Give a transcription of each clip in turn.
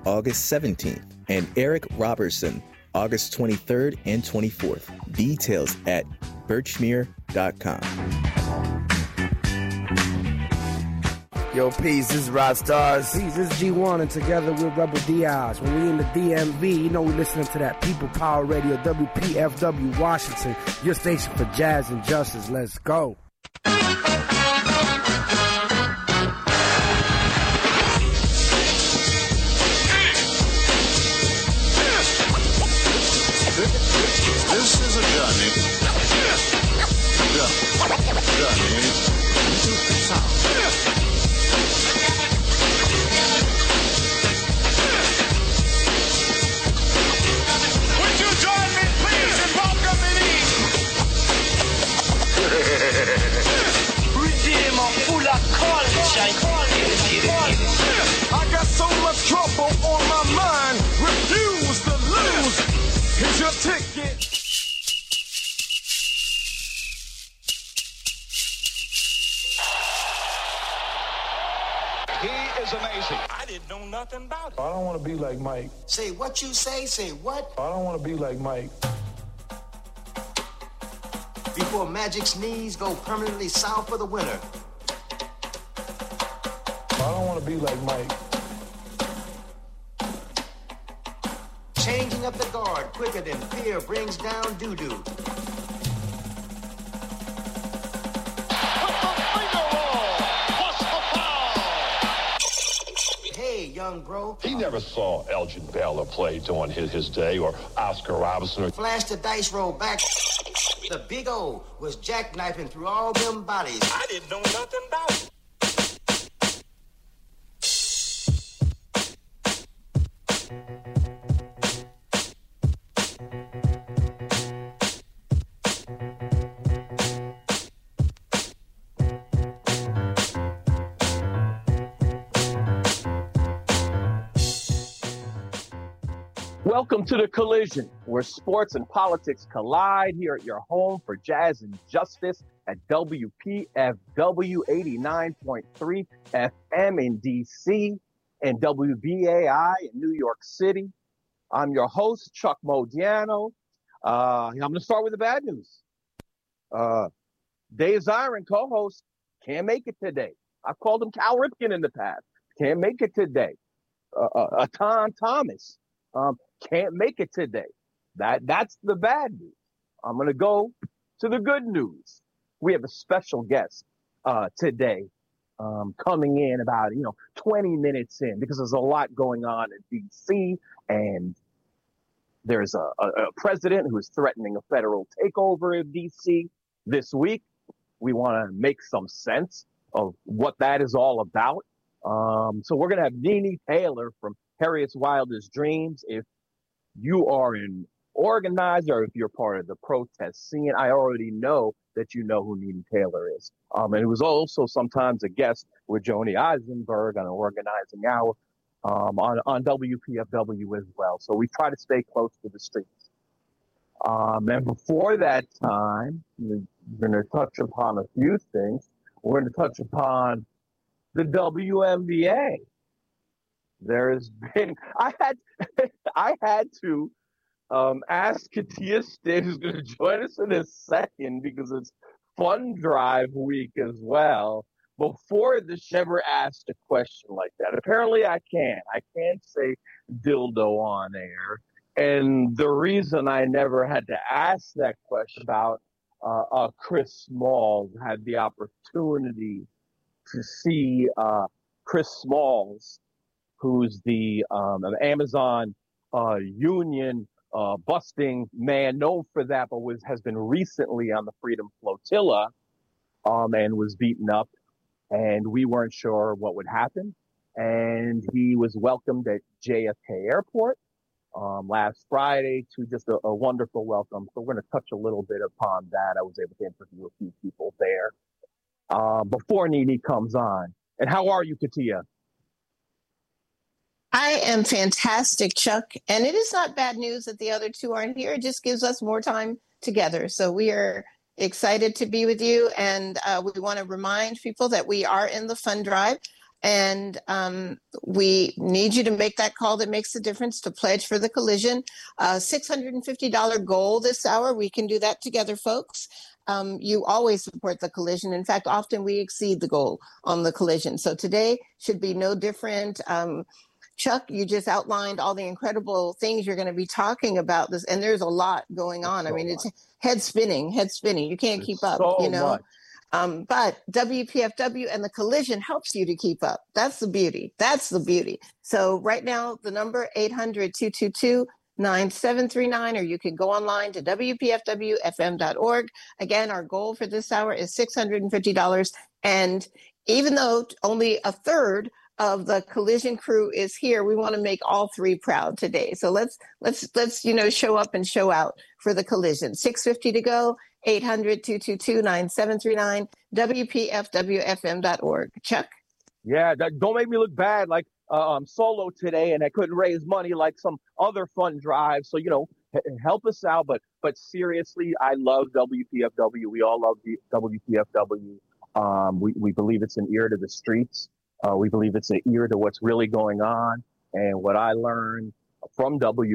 August 17th, and Eric Robertson, August 23rd and 24th. Details at birchmere.com. Yo, peace, this is Rod Stars. Peace, this is G1, and together we're Rebel Diaz. When we in the DMV, you know we listening to that People Power Radio, WPFW Washington, your station for jazz and justice. Let's go. This is a journey into sound. Would you join me, please, in welcoming me? I got so much trouble on my mind. Refuse to lose. Here's your ticket. He is amazing. I didn't know nothing about it. I don't want to be like Mike. Say what you say what? I don't want to be like Mike. Before Magic's knees go permanently south for the winter. I don't want to be like Mike. Changing up the guard quicker than fear brings down doo-doo. Hey, young bro. He never saw Elgin Baylor play during his day, or Oscar Robertson. Flash the dice roll back. The Big O was jackknifing through all them bodies. I didn't know nothing about it. Welcome to The Collision, where sports and politics collide here at your home for jazz and justice at WPFW 89.3 FM in DC and WBAI in New York City. I'm your host, Chuck Modiano. I'm going to start with the bad news. Dave Zirin, co-host, can't make it today. I've called him Cal Ripken in the past. Can't make it today. Atan Thomas. Can't make it today. That's the bad news. I'm going to go to the good news. We have a special guest today coming in about 20 minutes in, because there's a lot going on in D.C. and there's a president who is threatening a federal takeover of D.C. this week. We want to make some sense of what that is all about. So we're going to have Nene Taylor from Harriet Wilder's Dreams. If you are an organizer, or if you're part of the protest scene, I already know that you know who Nene Taylor is. And it was also sometimes a guest with Joni Eisenberg on an organizing hour on WPFW as well. So we try to stay close to the streets. And before that time, we're going to touch upon a few things. We're going to touch upon the WNBA. There has been, I had to ask Katia Stitt, who's going to join us in a second because it's Fund Drive week as well. Before the ever asked a question like that. Apparently I can't say dildo on air. And the reason I never had to ask that question about Chris Smalls, had the opportunity to see Chris Smalls, who's the Amazon union busting man, known for that, but has been recently on the Freedom Flotilla and was beaten up, and we weren't sure what would happen. And he was welcomed at JFK Airport last Friday to just a wonderful welcome. So we're going to touch a little bit upon that. I was able to interview a few people there before Nene comes on. And how are you, Katia? I am fantastic, Chuck. And it is not bad news that the other two aren't here. It just gives us more time together. So we are excited to be with you. And we want to remind people that we are in the fund drive. And we need you to make that call that makes the difference to pledge for the collision. $650 goal this hour. We can do that together, folks. You always support the collision. In fact, often we exceed the goal on the collision. So today should be no different. Chuck, you just outlined all the incredible things you're going to be talking about this, and there's a lot going on. I mean, it's head spinning. You can't keep up, you know. But WPFW and the collision helps you to keep up. That's the beauty. So right now, the number 800-222-9739, or you can go online to WPFWFM.org. Again, our goal for this hour is $650. And even though only a third of the collision crew is here, we want to make all three proud today. So let's show up and show out for the collision. $650 to go. 800-222-9739, WPFWFM.org. Chuck? Yeah, don't make me look bad like I'm solo today and I couldn't raise money like some other fun drive. So, help us out. But seriously, I love WPFW. We all love WPFW. We believe it's an ear to the streets. We believe it's an ear to what's really going on. And what I learned from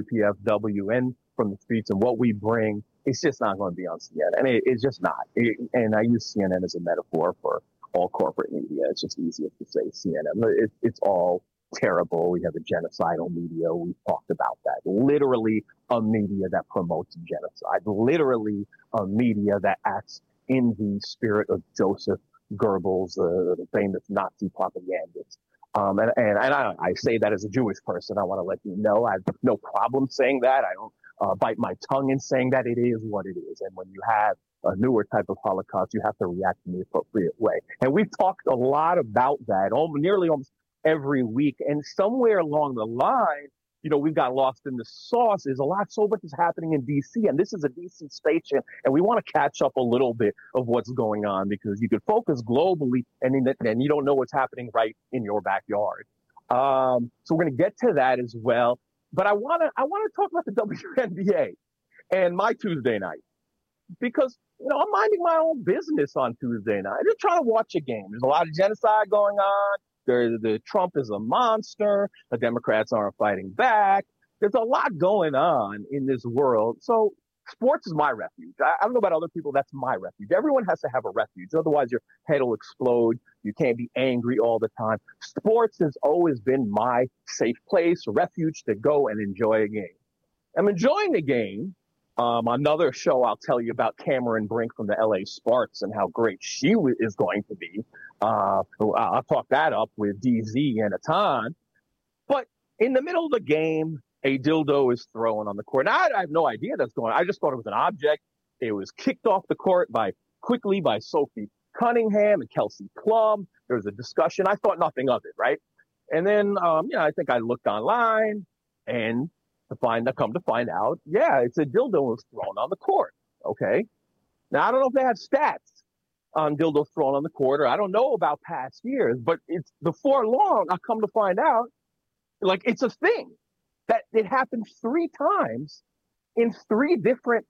WPFW and from the streets and what we bring, it's just not going to be on CNN. It's just not. And I use CNN as a metaphor for all corporate media. It's just easier to say CNN. It's all terrible. We have a genocidal media. We've talked about that. Literally a media that promotes genocide. Literally a media that acts in the spirit of Joseph Goebbels, the famous Nazi propagandist. And I say that as a Jewish person. I want to let you know I have no problem saying that. I don't bite my tongue in saying that. It is what it is. And when you have a newer type of Holocaust, you have to react in the appropriate way. And we've talked a lot about that nearly almost every week. And somewhere along the line, we got lost in the sauce. There's so much is happening in D.C. And this is a D.C. station. And we want to catch up a little bit of what's going on because you could focus globally and you don't know what's happening right in your backyard. So we're going to get to that as well. But I want to talk about the WNBA and my Tuesday night because, I'm minding my own business on Tuesday night. I'm just trying to watch a game. There's a lot of genocide going on. The Trump is a monster. The Democrats aren't fighting back. There's a lot going on in this world. So sports is my refuge. I don't know about other people. That's my refuge. Everyone has to have a refuge. Otherwise, your head will explode. You can't be angry all the time. Sports has always been my safe place, refuge to go and enjoy a game. I'm enjoying the game. Another show I'll tell you about Cameron Brink from the LA Sparks and how great she is going to be. I'll talk that up with DZ and Atan. But in the middle of the game, a dildo is thrown on the court. Now, I have no idea that's going on. I just thought it was an object. It was kicked off the court quickly by Sophie Cunningham and Kelsey Plum. There was a discussion. I thought nothing of it, right? And then, I think I looked online and come to find out, it's a dildo was thrown on the court. Okay. Now, I don't know if they have stats on dildos thrown on the court, or I don't know about past years, but it's before long, I come to find out, it's a thing that it happened 3 times in 3 different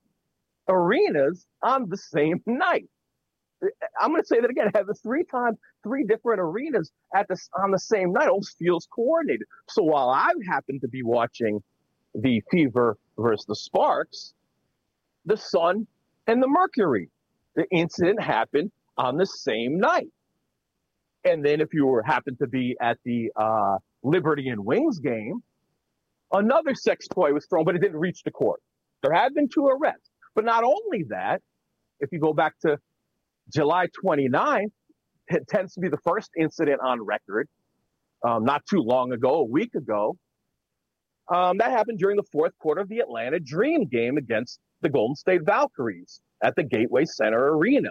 arenas on the same night. I'm going to say that again. It happened 3 times, 3 different arenas on the same night. It almost feels coordinated. So while I happen to be watching the Fever versus the Sparks, the Sun and the Mercury, the incident happened on the same night. And then if you happened to be at the Liberty and Wings game, another sex toy was thrown, but it didn't reach the court. There have been 2 arrests. But not only that, if you go back to July 29th, it tends to be the first incident on record, not too long ago, a week ago. That happened during the 4th quarter of the Atlanta Dream game against the Golden State Valkyries at the Gateway Center Arena.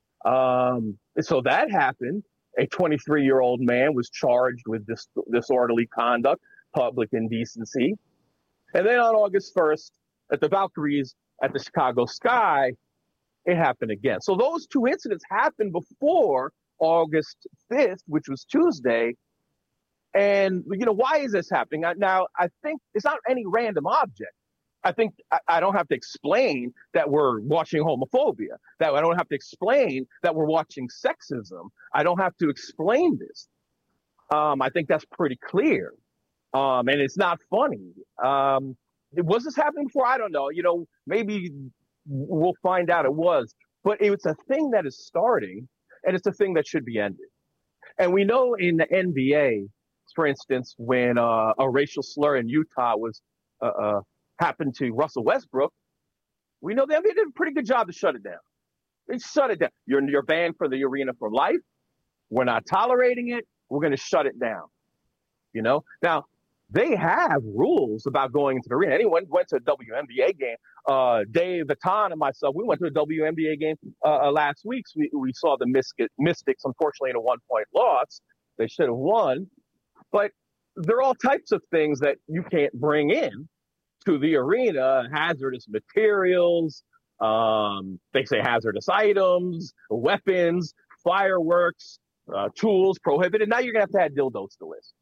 So that happened. A 23-year-old man was charged with disorderly conduct, public indecency. And then on August 1st, at the Valkyries at the Chicago Sky, it happened again. So those 2 incidents happened before August 5th, which was Tuesday. And, why is this happening? Now, I think it's not any random object. I think I don't have to explain that we're watching homophobia, that I don't have to explain that we're watching sexism. I don't have to explain this. I think that's pretty clear. And it's not funny. Was this happening before? I don't know. Maybe we'll find out it was. But it's a thing that is starting, and it's a thing that should be ended. And we know in the NBA, for instance, when a racial slur in Utah was happened to Russell Westbrook, we know the NBA did a pretty good job to shut it down. They shut it down. You're banned from the arena for life. We're not tolerating it. We're going to shut it down. Now, they have rules about going into the arena. Anyone went to a WNBA game. Dave Vatan and myself, we went to a WNBA game last week. We saw the Mystics, unfortunately, in a 1-point loss. They should have won. But there are all types of things that you can't bring in to the arena. Hazardous materials, they say hazardous items, weapons, fireworks, tools prohibited. Now you're going to have to add dildos to the list.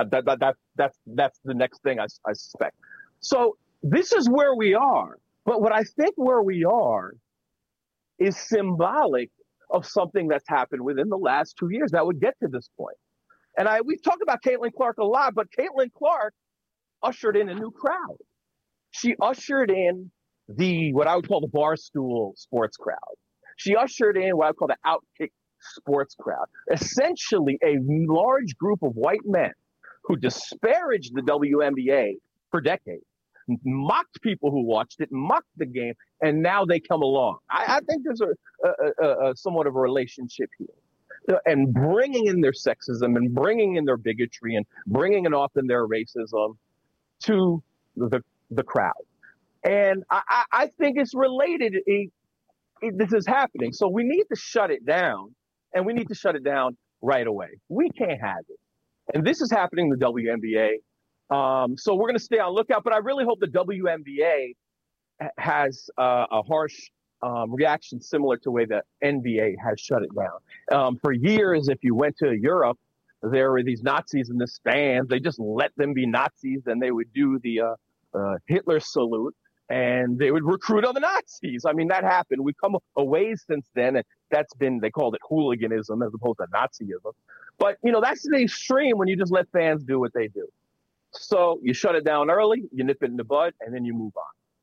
That's the next thing I suspect. So this is where we are. But what I think where we are is symbolic of something that's happened within the last 2 years that would get to this point. And we've talked about Caitlin Clark a lot, but Caitlin Clark ushered in a new crowd. She ushered in what I would call the Barstool sports crowd. She ushered in what I would call the Outkick sports crowd. Essentially a large group of white men who disparaged the WNBA for decades, mocked people who watched it, mocked the game, and now they come along. I think there's a somewhat of a relationship here. And bringing in their sexism and bringing in their bigotry and bringing in often their racism to the crowd. And I think it's related. This is happening. So we need to shut it down, and we need to shut it down right away. We can't have it. And this is happening in the WNBA. So we're going to stay on lookout, but I really hope the WNBA has a harsh reaction similar to the way the NBA has shut it down. For years, if you went to Europe, there were these Nazis in the stands. They just let them be Nazis, and they would do the Hitler salute, and they would recruit other Nazis. I mean, that happened. We've come a ways since then, and they called it hooliganism as opposed to Nazism. But, that's the extreme when you just let fans do what they do. So you shut it down early, you nip it in the bud, and then you move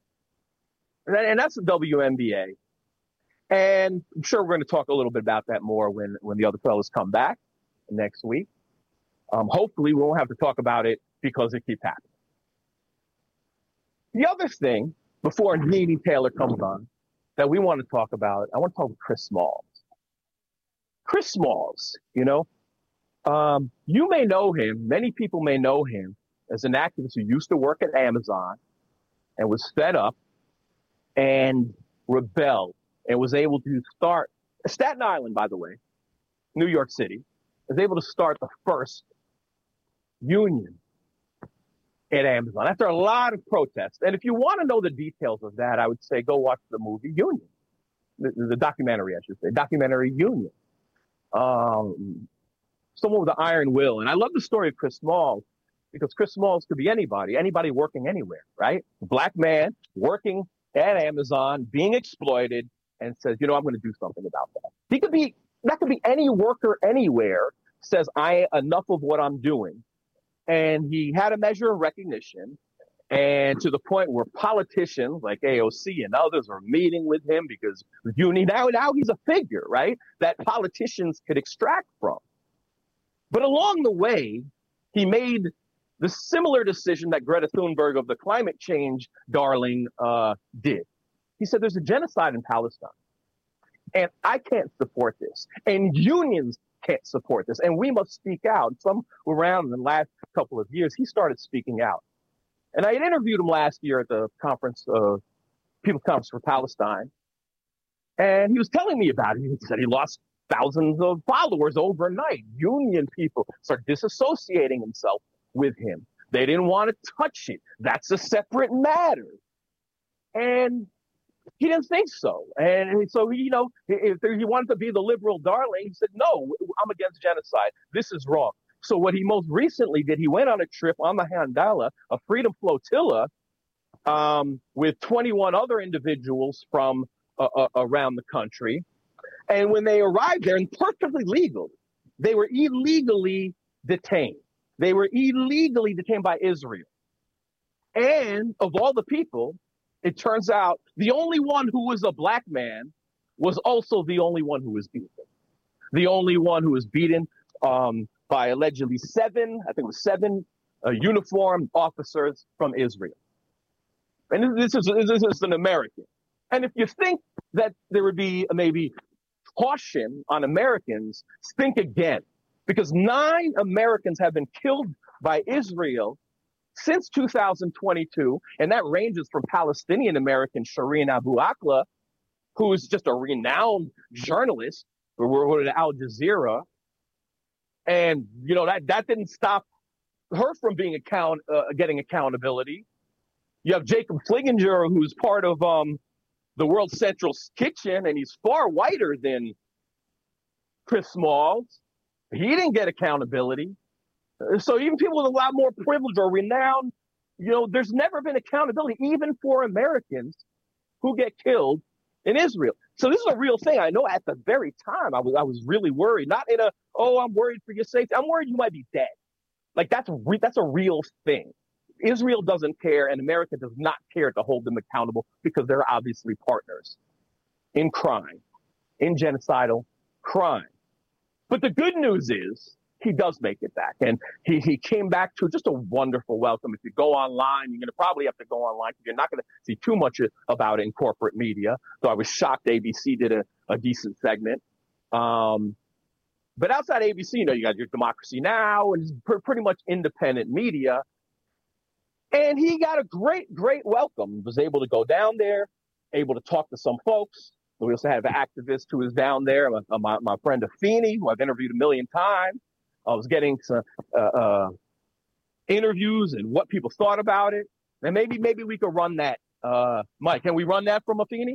on. And that's the WNBA. And I'm sure we're going to talk a little bit about that more when the other fellas come back next week. Hopefully we won't have to talk about it because it keeps happening. The other thing, before Nene Taylor comes on, that we want to talk about, I want to talk about Chris Smalls. Chris Smalls, you may know him, many people may know him as an activist who used to work at Amazon and was fed up and rebelled and was able to start, Staten Island, by the way, New York City, was able to start the first union at Amazon after a lot of protests. And if you want to know the details of that, I would say go watch the movie Union, the documentary, I should say, documentary Union. Someone with an iron will. And I love the story of Chris Smalls because Chris Smalls could be anybody working anywhere, right? Black man working at Amazon, being exploited, and says, I'm going to do something about that. That could be any worker anywhere says, enough of what I'm doing. And he had a measure of recognition, and to the point where politicians like AOC and others are meeting with him because now he's a figure, right, that politicians could extract from. But along the way, he made the similar decision that Greta Thunberg of the climate change darling did. He said, there's a genocide in Palestine, and I can't support this, and unions can't support this, and we must speak out. Some around in the last couple of years, he started speaking out. And I had interviewed him last year at the conference, People's Conference for Palestine, and he was telling me about it. He said he lost thousands of followers overnight. Union people started disassociating himself with him. They didn't want to touch it. That's a separate matter. And he didn't think so. And so, if he wanted to be the liberal darling, he said, no, I'm against genocide. This is wrong. So what he most recently did, he went on a trip on the Handala, a freedom flotilla, with 21 other individuals from around the country. And when they arrived there, and perfectly legal, they were illegally detained. They were illegally detained by Israel. And of all the people, it turns out the only one who was a black man was also the only one who was beaten. The only one who was beaten by allegedly seven uniformed officers from Israel. And this is an American. And if you think that there would be maybe caution on Americans, think again. Because 9 Americans have been killed by Israel since 2022, and that ranges from Palestinian American Shireen Abu Akleh, who is just a renowned journalist, who wrote at Al Jazeera, and that didn't stop her from being getting accountability. You have Jacob Flinginger, who's part of the World Central Kitchen, and he's far whiter than Chris Smalls. He didn't get accountability. So even people with a lot more privilege or renown, there's never been accountability, even for Americans who get killed in Israel. So this is a real thing. I know at the very time I was really worried, not in I'm worried for your safety. I'm worried you might be dead. Like that's a real thing. Israel doesn't care, and America does not care to hold them accountable because they're obviously partners in crime, in genocidal crime. But the good news is he does make it back, and he came back to just a wonderful welcome. If you go online, you're going to probably have to go online because you're not going to see too much about it in corporate media. So I was shocked ABC did a decent segment. But outside ABC, you got your Democracy Now! And pretty much independent media. And he got a great, great welcome. Was able to go down there, able to talk to some folks. We also have an activist who is down there, my friend Afeni, who I've interviewed a million times. I was getting some interviews and what people thought about it. And maybe we could run that. Mike, can we run that from Afeni?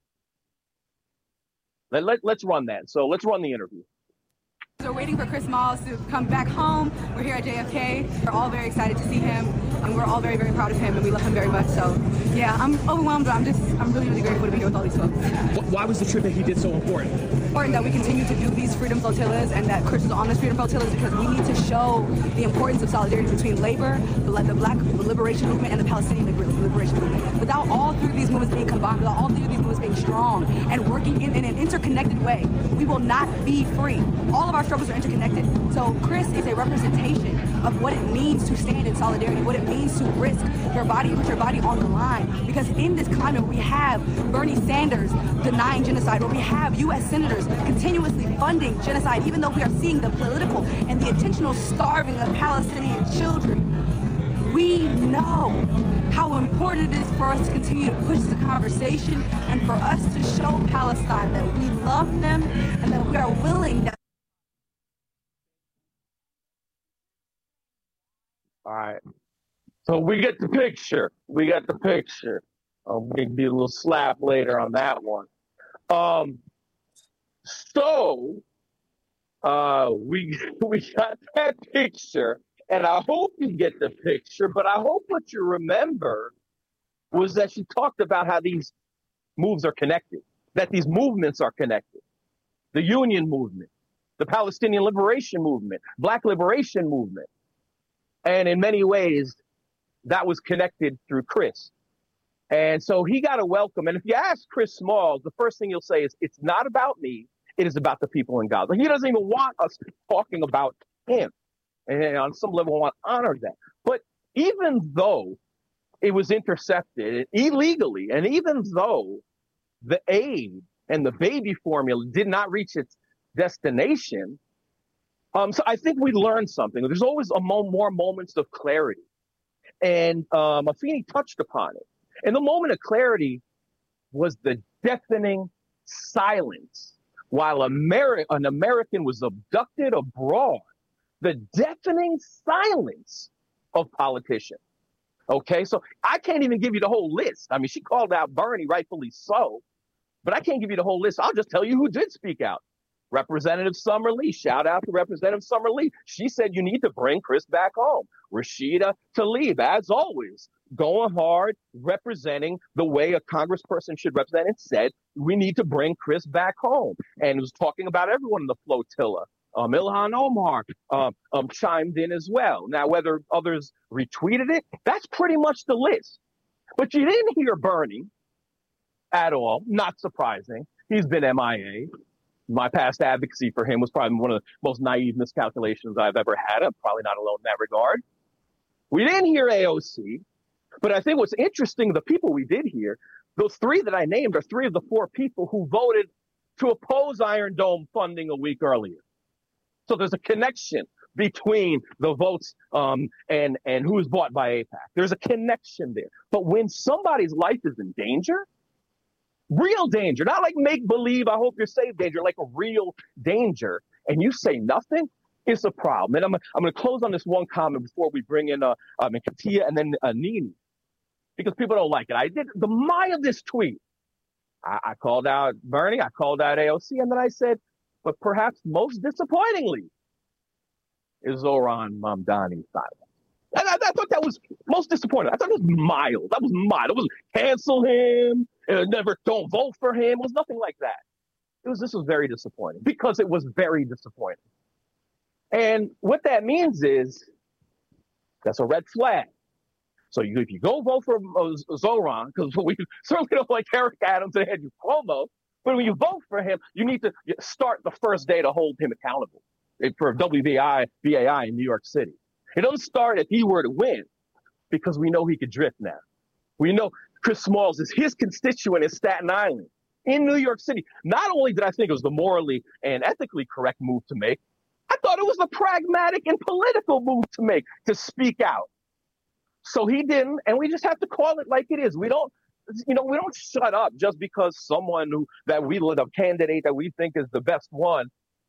Let's run that. So let's run the interview. We're waiting for Chris Smalls to come back home. We're here at JFK. We're all very excited to see him, and we're all very, very proud of him, and we love him very much. So, yeah, I'm overwhelmed, but I'm really, really grateful to be here with all these folks. Why was the trip that he did so important? Important that we continue to do these freedom flotillas and that Chris is on these freedom flotillas because we need to show the importance of solidarity between labor, the Black liberation movement, and the Palestinian liberation movement. Without all three of these movements being combined, without all three of these movements being strong and working in an interconnected way, we will not be free. All of our struggles are interconnected. So Chris is a representation of what it means to stand in solidarity, what it means to risk your body, put your body on the line. Because in this climate, we have Bernie Sanders denying genocide, where we have U.S. senators continuously funding genocide, even though we are seeing the political and the intentional starving of Palestinian children. We know how important it is for us to continue to push the conversation and for us to show Palestine that we love them and that we are willing to. All right. So we get the picture. We got the picture. Maybe a little slap later on that one. So we got that picture, and I hope you get the picture, but I hope what you remember was that she talked about how these moves are connected, that these movements are connected. The Union movement, the Palestinian Liberation Movement, Black Liberation Movement. And in many ways, that was connected through Chris. And so he got a welcome. And if you ask Chris Smalls, the first thing he'll say is, it's not about me. It is about the people in Gaza. He doesn't even want us talking about him. And on some level, I want to honor that. But even though it was intercepted illegally, and even though the aid and the baby formula did not reach its destination, so I think we learned something. There's always more moments of clarity. And Afeni touched upon it. And the moment of clarity was the deafening silence while an American was abducted abroad. The deafening silence of politicians. Okay, so I can't even give you the whole list. I mean, she called out Bernie, rightfully so, but I can't give you the whole list. I'll just tell you who did speak out. Representative Summer Lee, shout out to Representative Summer Lee. She said you need to bring Chris back home. Rashida Tlaib, as always, going hard, representing the way a congressperson should represent, and said we need to bring Chris back home. And was talking about everyone in the flotilla. Ilhan Omar chimed in as well. Now, whether others retweeted it, that's pretty much the list. But you didn't hear Bernie at all. Not surprising. He's been MIA. My past advocacy for him was probably one of the most naive miscalculations I've ever had. I'm probably not alone in that regard. We didn't hear AOC, but I think what's interesting, the people we did hear, those three that I named are three of the four people who voted to oppose Iron Dome funding a week earlier. So there's a connection between the votes and who is bought by AIPAC. There's a connection there. But when somebody's life is in danger, real danger, not like make-believe, I hope you're safe danger, like a real danger, and you say nothing, it's a problem. And I'm going to close on this one comment before we bring in Katia and then Nini, because people don't like it. I did the mildest tweet. I called out Bernie, I called out AOC, and then I said, but perhaps most disappointingly is Zohran Mamdani silent. And I thought that was most disappointing. I thought it was mild. That was mild. It was cancel him, never don't vote for him. It was nothing like that. This was very disappointing because it was very disappointing. And what that means is that's a red flag. So if you go vote for Zohran, because we certainly don't like Eric Adams and Andrew Cuomo, but when you vote for him, you need to start the first day to hold him accountable for WBAI in New York City. It doesn't start if he were to win, because we know he could drift now. We know Chris Smalls is his constituent in Staten Island, in New York City. Not only did I think it was the morally and ethically correct move to make, I thought it was the pragmatic and political move to make, to speak out. So he didn't, and we just have to call it like it is. We don't shut up just because someone a candidate that we think is the best one,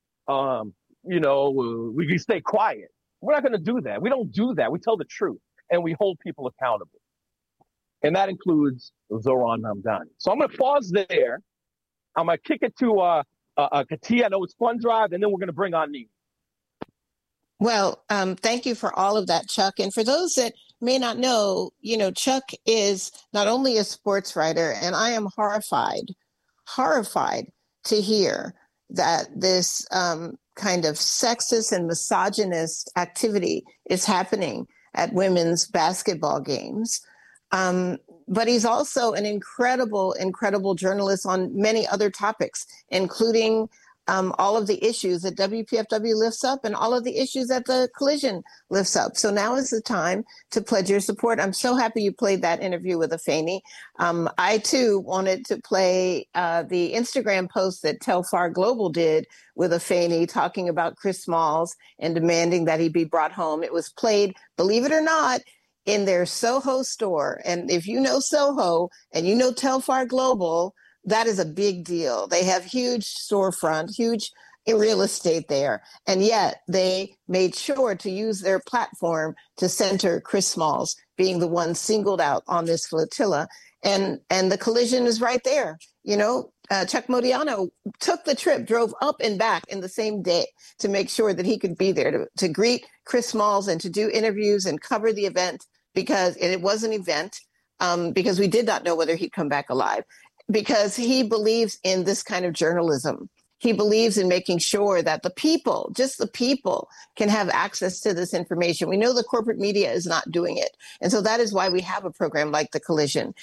we can stay quiet. We're not going to do that. We don't do that. We tell the truth, and we hold people accountable. And that includes Zohran Mamdani. So I'm going to pause there. I'm going to kick it to Katia. I know it's Fun Drive, and then we're going to bring on Nini. Well, thank you for all of that, Chuck. And for those that may not know, Chuck is not only a sports writer, and I am horrified to hear that this kind of sexist and misogynist activity is happening at women's basketball games. But he's also an incredible journalist on many other topics, including all of the issues that WPFW lifts up and all of the issues that the Collision lifts up. So now is the time to pledge your support. I'm so happy you played that interview with Afeni. I, too, wanted to play the Instagram post that Telfar Global did with Afeni talking about Chris Smalls and demanding that he be brought home. It was played, believe it or not, in their Soho store. And if you know Soho and you know Telfar Global, that is a big deal. They have huge storefront, huge real estate there. And yet they made sure to use their platform to center Chris Smalls being the one singled out on this flotilla. And the Collision is right there. Chuck Modiano took the trip, drove up and back in the same day to make sure that he could be there to greet Chris Smalls and to do interviews and cover the event, because it was an event, because we did not know whether he'd come back alive. Because he believes in this kind of journalism. He believes in making sure that the people, just the people, can have access to this information. We know the corporate media is not doing it. And so that is why we have a program like The Collision.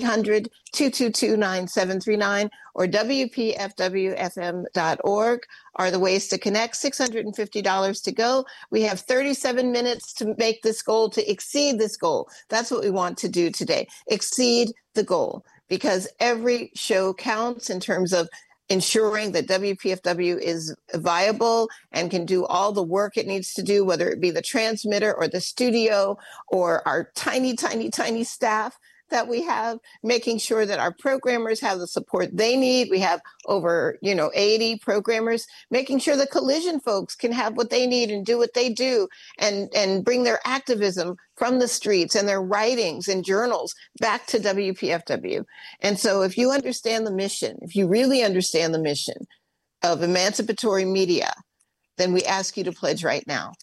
800-222-9739 or WPFWFM.org are the ways to connect. $650 to go. We have 37 minutes to make this goal, to exceed this goal. That's what we want to do today. Exceed the goal. Because every show counts in terms of ensuring that WPFW is viable and can do all the work it needs to do, whether it be the transmitter or the studio or our tiny, tiny, tiny staff that we have, making sure that our programmers have the support they need. We have over, 80 programmers, making sure the Collision folks can have what they need and do what they do and bring their activism from the streets and their writings and journals back to WPFW. And so if you understand the mission, if you really understand the mission of emancipatory media, then we ask you to pledge right now.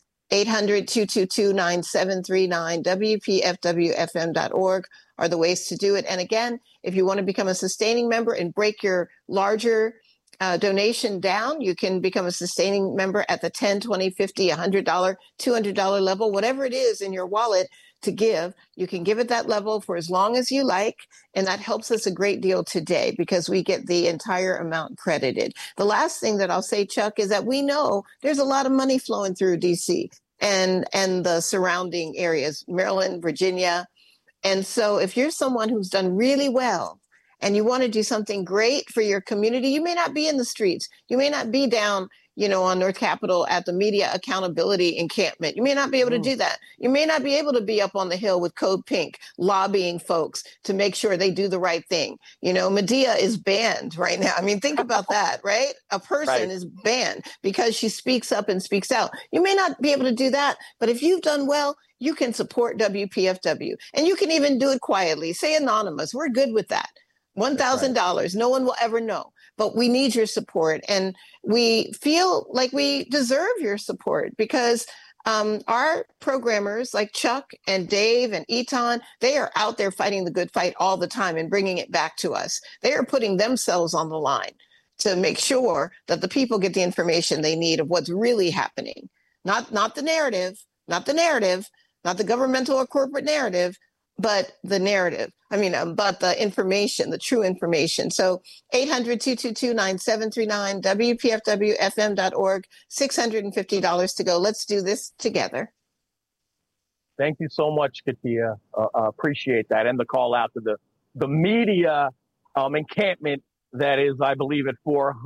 800-222-9739, WPFWFM.org are the ways to do it. And again, if you want to become a sustaining member and break your larger donation down. You can become a sustaining member at the $10, $20, $50, $100, $200 level, whatever it is in your wallet to give. You can give at that level for as long as you like. And that helps us a great deal today because we get the entire amount credited. The last thing that I'll say, Chuck, is that we know there's a lot of money flowing through DC and the surrounding areas, Maryland, Virginia. And so if you're someone who's done really well and you want to do something great for your community, you may not be in the streets. You may not be down, on North Capitol at the media accountability encampment. You may not be able to do that. You may not be able to be up on the Hill with Code Pink, lobbying folks to make sure they do the right thing. Medea is banned right now. I mean, think about that, right? A person is banned because she speaks up and speaks out. You may not be able to do that, but if you've done well, you can support WPFW. And you can even do it quietly. Say anonymous. We're good with that. $1,000. No one will ever know. But we need your support. And we feel like we deserve your support because our programmers like Chuck and Dave and Eton, they are out there fighting the good fight all the time and bringing it back to us. They are putting themselves on the line to make sure that the people get the information they need of what's really happening. Not the narrative, not the governmental or corporate narrative, but the narrative. But the information, the true information. So 800-222-9739, WPFWFM.org, $650 to go. Let's do this together. Thank you so much, Katia. Appreciate that. And the call out to the media encampment that is, I believe, at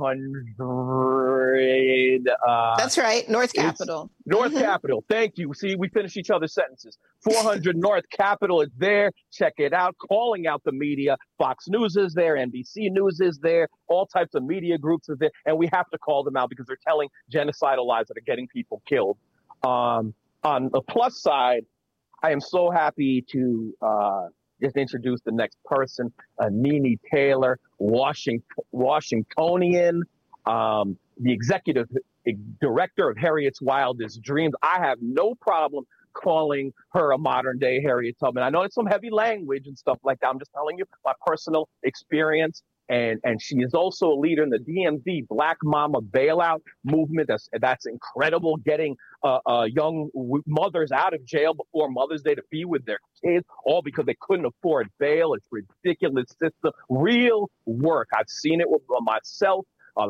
400. That's right. North Capitol. North Capitol. Thank you. See, we finish each other's sentences. 400 North Capitol is there. Check it out. Calling out the media. Fox News is there. NBC News is there. All types of media groups are there. And we have to call them out because they're telling genocidal lies that are getting people killed. On the plus side, I am so happy to just introduce the next person, Nene Taylor, Washingtonian, the executive director of Harriet's Wildest Dreams. I have no problem calling her a modern day Harriet Tubman. I know it's some heavy language and stuff like that. I'm just telling you my personal experience. And she is also a leader in the DMV Black Mama Bailout movement. That's incredible, getting young mothers out of jail before Mother's Day to be with their kids, all because they couldn't afford bail. It's ridiculous system. Real work. I've seen it with myself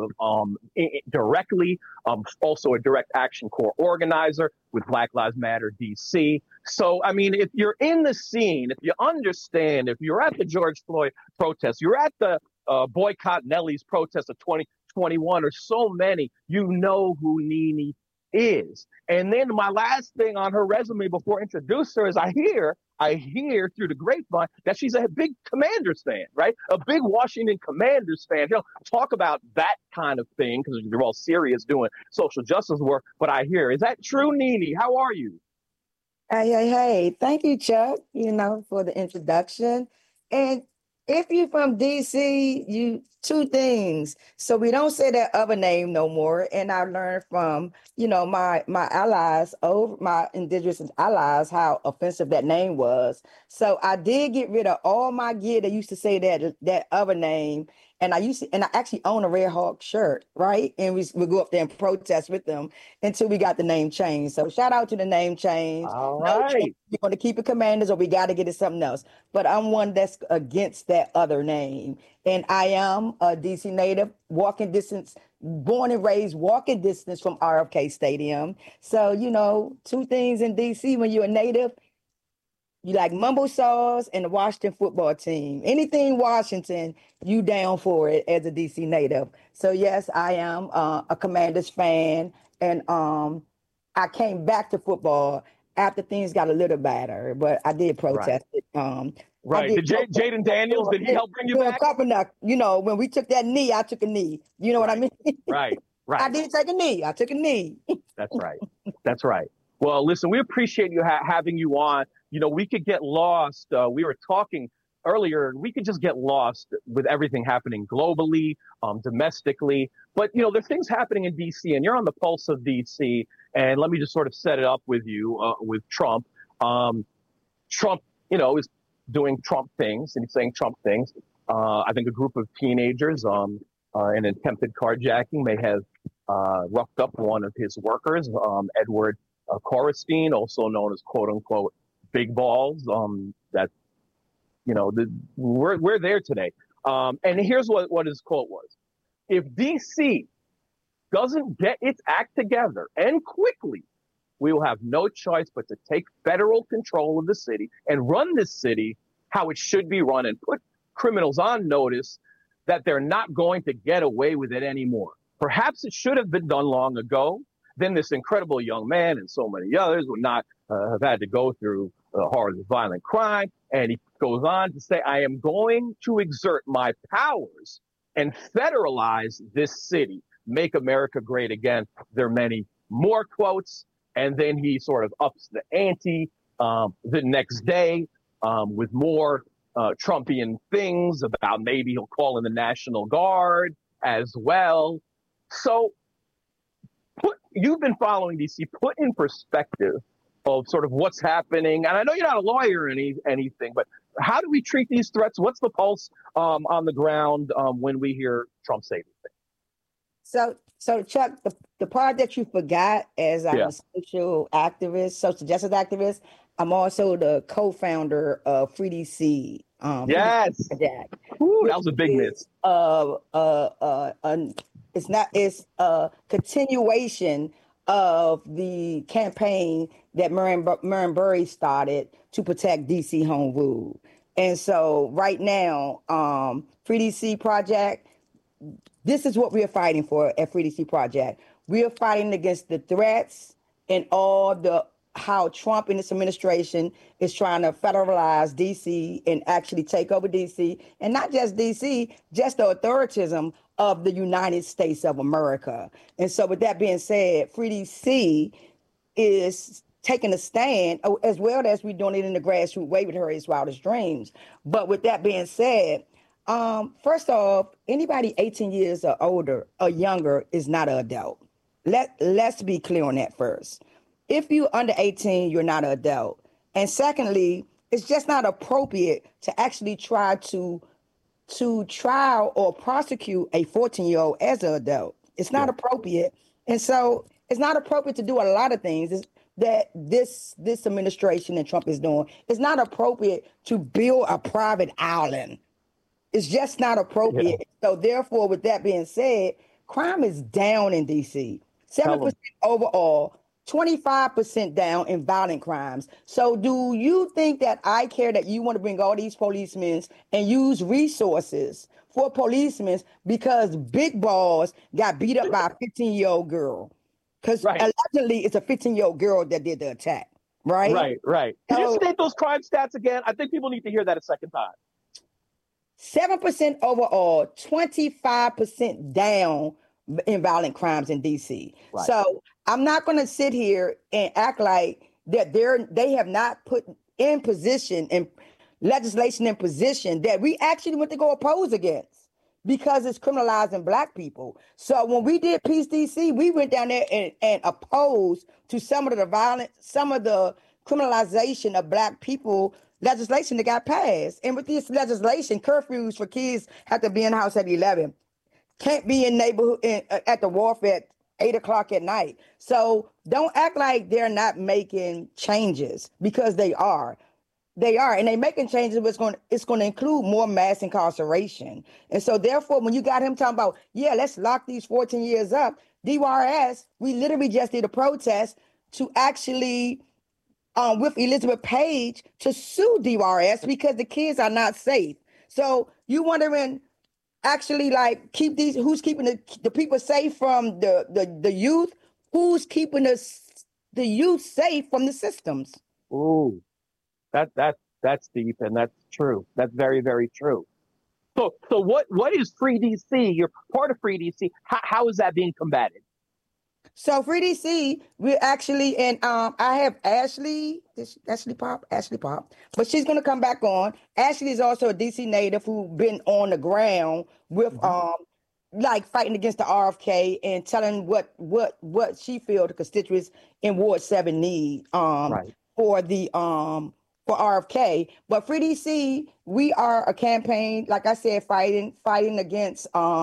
directly. Also a Direct Action Corps organizer with Black Lives Matter DC. So, if you're in the scene, if you understand, if you're at the George Floyd protest, you're at the boycott Nelly's protest of 2021 or so many, you know who Nene is. And then my last thing on her resume before I introduce her is I hear through the grapevine that she's a big Commanders fan, right? A big Washington Commanders fan. Talk about that kind of thing because they're all serious doing social justice work. But I hear, is that true, Nene? How are you? Hey. Thank you, Chuck, for the introduction. And if you're from DC, two things. So we don't say that other name no more. And I learned from, my allies, my indigenous allies, how offensive that name was. So I did get rid of all my gear that used to say that other name. And I actually own a Red Hawk shirt, right? And we go up there and protest with them until we got the name changed. So shout out to the name change. All right. We're going to keep it Commanders or we got to get it something else. But I'm one that's against that other name. And I am a DC native, walking distance, born and raised, walking distance from RFK Stadium. So, two things in DC when you're a native. You like mumbo sauce and the Washington football team. Anything Washington, you down for it as a DC native. So yes, I am a Commanders fan, and I came back to football after things got a little better, but I did protest it. Right. Did Jaden Daniels, did he help bring you back? When we took that knee, I took a knee. You know what I mean? Right. I didn't take a knee. I took a knee. That's right. Well, listen, we appreciate you having you on. We could get lost. We were talking earlier, we could just get lost with everything happening globally, domestically. But, there's things happening in D.C., and you're on the pulse of D.C., and let me just sort of set it up with you, with Trump. Trump, is doing Trump things, and he's saying Trump things. I think a group of teenagers an attempted carjacking may have roughed up one of his workers, Edward Corristine, also known as quote unquote Big Balls. That we're there today. And here's what his quote was: "If DC doesn't get its act together and quickly, we will have no choice but to take federal control of the city and run this city how it should be run and put criminals on notice that they're not going to get away with it anymore. Perhaps it should have been done long ago. Then this incredible young man and so many others would not have had to go through the horrors of violent crime." And he goes on to say, "I am going to exert my powers and federalize this city. Make America great again." There are many more quotes. And then he sort of ups the ante the next day with more Trumpian things about maybe he'll call in the National Guard as well. So you've been following DC, put in perspective of sort of what's happening. And I know you're not a lawyer or anything, but how do we treat these threats? What's the pulse on the ground when we hear Trump say these things? So Chuck, the part that you forgot, as I'm a social justice activist, I'm also the co-founder of Free DC. Yes. Ooh, that was a big miss. It's a continuation of the campaign that Marion Barry started to protect DC home rule. And so right now, Free DC Project, this is what we are fighting for at Free DC Project. We are fighting against the threats and how Trump and his administration is trying to federalize DC and actually take over DC, and not just DC, just the authoritism of the United States of America. And so with that being said, Free DC is taking a stand, as well as we're doing it in the grassroots way with Harriet's Wildest Dreams. But with that being said, first off, anybody 18 years or older or younger is not an adult. Let's be clear on that first. If you're under 18, you're not an adult. And secondly, it's just not appropriate to actually try to trial or prosecute a 14-year-old as an adult. It's not appropriate. And so it's not appropriate to do a lot of things that this administration and Trump is doing. It's not appropriate to build a private island. It's just not appropriate. Yeah. So therefore, with that being said, crime is down in DC. 7% overall, 25% down in violent crimes. So do you think that I care that you want to bring all these policemen and use resources for policemen because Big Balls got beat up by a 15-year-old girl? Because allegedly it's a 15-year-old girl that did the attack, right? Right. Can you state those crime stats again? I think people need to hear that a second time. 7% overall, 25% down in violent crimes in DC. Right. So I'm not going to sit here and act like that they have not put in position and legislation in position that we actually went to go oppose against because it's criminalizing Black people. So when we did Peace DC, we went down there and opposed to some of the criminalization of Black people legislation that got passed. And with this legislation, curfews for kids have to be in the house at 11. Can't be in neighborhood at the wharf at 8:00 at night. So don't act like they're not making changes, because they are. They are, and they're making changes, but it's going to include more mass incarceration. And so therefore, when you got him talking about, let's lock these 14 years up, DRS, we literally just did a protest to actually with Elizabeth Page to sue DRS because the kids are not safe. So you wondering, actually, like, who's keeping the people safe from the youth? Who's keeping the youth safe from the systems? Ooh, that's deep, and that's true. That's very, very true. So what is Free DC? You're part of Free DC. How is that being combated? So Free DC, we're actually, and I have Ashley Pop, but she's going to come back on. Ashley is also a DC native who's been on the ground with like fighting against the RFK and telling what she feels the constituents in Ward 7 need for the for RFK. But Free DC, we are a campaign, like I said, fighting against the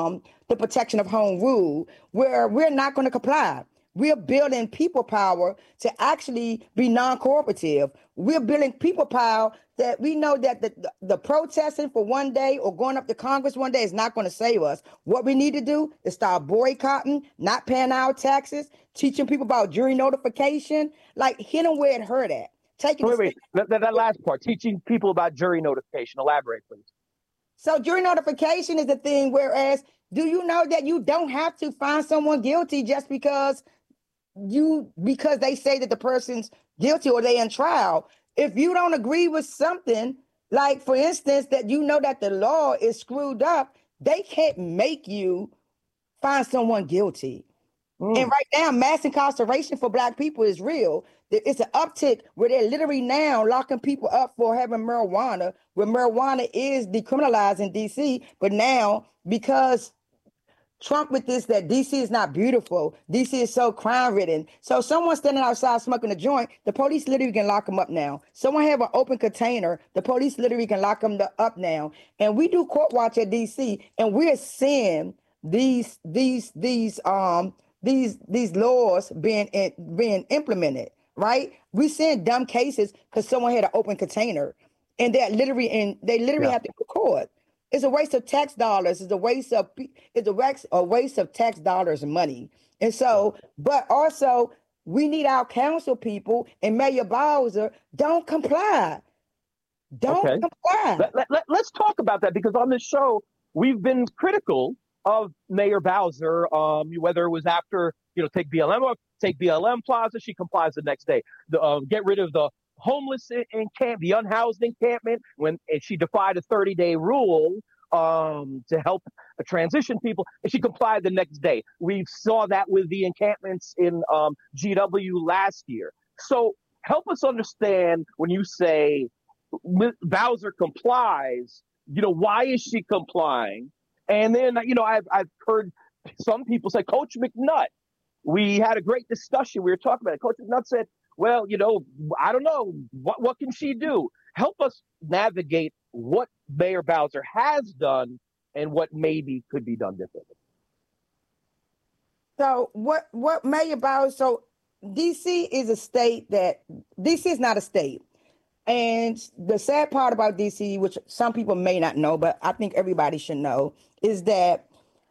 the protection of home rule, where we're not going to comply. We're building people power to actually be non-cooperative. We're building people power that we know that the protesting for one day or going up to Congress one day is not going to save us. What we need to do is start boycotting, not paying our taxes, teaching people about jury notification, like hit them where it hurt at. Wait. That last part, teaching people about jury notification. Elaborate, please. So jury notification is the thing, whereas do you know that you don't have to find someone guilty just because they say that the person's guilty or they in trial? If you don't agree with something, like for instance, that you know that the law is screwed up, they can't make you find someone guilty. And right now, mass incarceration for Black people is real. It's an uptick where they're literally now locking people up for having marijuana, where marijuana is decriminalized in DC. But now, because Trump with this, that DC is not beautiful, DC is so crime-ridden. So someone standing outside smoking a joint, the police literally can lock them up now. Someone have an open container, the police literally can lock them up now. And we do court watch at DC, and we're seeing these laws being implemented, right? We're seeing dumb cases because someone had an open container, and they literally have to record. It's a waste of tax dollars. It's a waste of tax dollars and money. And so, but also we need our council people and Mayor Bowser don't comply. Comply. Let's talk about that, because on this show we've been critical of Mayor Bowser, whether it was after, take BLM Plaza, she complies the next day. Get rid of the homeless the unhoused encampment, and she defied a 30-day rule to help transition people, and she complied the next day. We saw that with the encampments in GW last year. So help us understand, when you say Bowser complies, why is she complying? And then, I've heard some people say, Coach McNutt, we had a great discussion. We were talking about it. Coach McNutt said, well, I don't know. What can she do? Help us navigate what Mayor Bowser has done and what maybe could be done differently. So what Mayor Bowser, so DC is not a state. And the sad part about DC, which some people may not know, but I think everybody should know, is that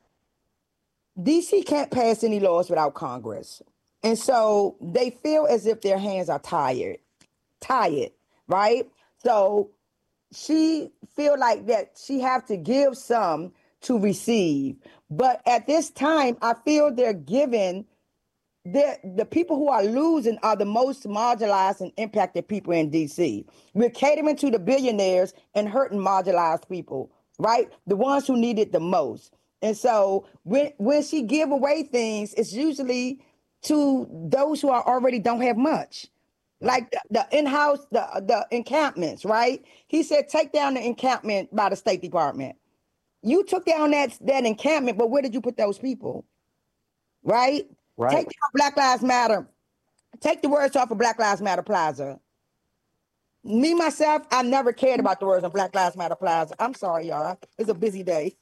DC can't pass any laws without Congress. And so they feel as if their hands are tired, right? So she feel like that she have to give some to receive. But at this time, I feel they're giving, the people who are losing are the most marginalized and impacted people in DC. We're catering to the billionaires and hurting marginalized people, right? The ones who need it the most. And so when she give away things, it's usually to those who already don't have much. Like the in-house, the encampments, right? He said, take down the encampment by the State Department. You took down that encampment, but where did you put those people? Right? Take down Black Lives Matter. Take the words off of Black Lives Matter Plaza. Me, myself, I never cared about the words on Black Lives Matter Plaza. I'm sorry, y'all. It's a busy day.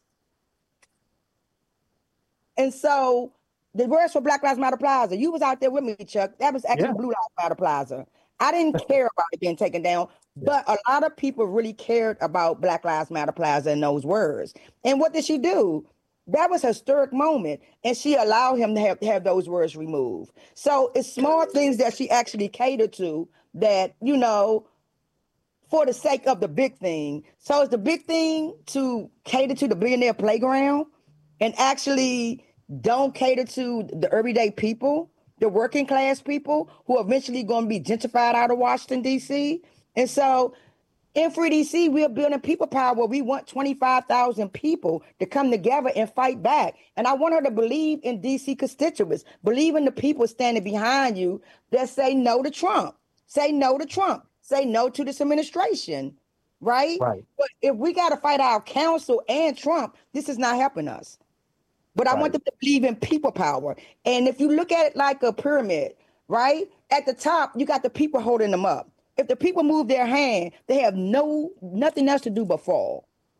And so the words for Black Lives Matter Plaza, you was out there with me, Chuck. That was actually Blue Lives Matter Plaza. I didn't care about it being taken down, but a lot of people really cared about Black Lives Matter Plaza and those words. And what did she do? That was a historic moment, and she allowed him to have those words removed. So it's small things that she actually catered to that, for the sake of the big thing. So it's the big thing to cater to the billionaire playground and actually don't cater to the everyday people, the working class people who are eventually going to be gentrified out of Washington, D.C. And so in Free DC, we're building people power where we want 25,000 people to come together and fight back. And I want her to believe in DC constituents, believe in the people standing behind you that say no to Trump, say no to Trump, say no to this administration, right? But if we got to fight our council and Trump, this is not helping us. But I want them to believe in people power. And if you look at it like a pyramid, right? At the top, you got the people holding them up. If the people move their hand, they have nothing else to do but fall.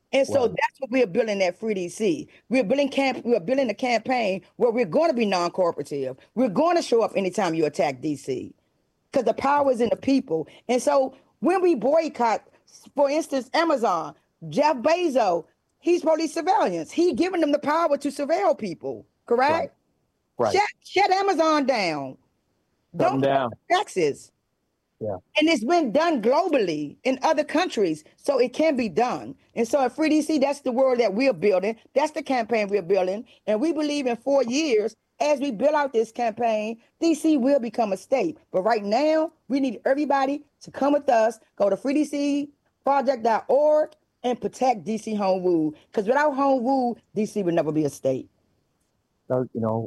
And so that's what we're building at Free DC. We're building a campaign where we're going to be non-corporative. We're going to show up anytime you attack DC because the power is in the people. And so when we boycott, for instance, Amazon, Jeff Bezos, he's police surveillance. He's giving them the power to surveil people, correct? Right. Shut Amazon down. Don't pay taxes. Yeah. And it's been done globally in other countries, so it can be done. And so at Free DC, that's the world that we're building. That's the campaign we're building. And we believe in 4 years, as we build out this campaign, DC will become a state. But right now, we need everybody to come with us, go to freedcproject.org and protect DC home rule. Because without home rule, DC would never be a state. I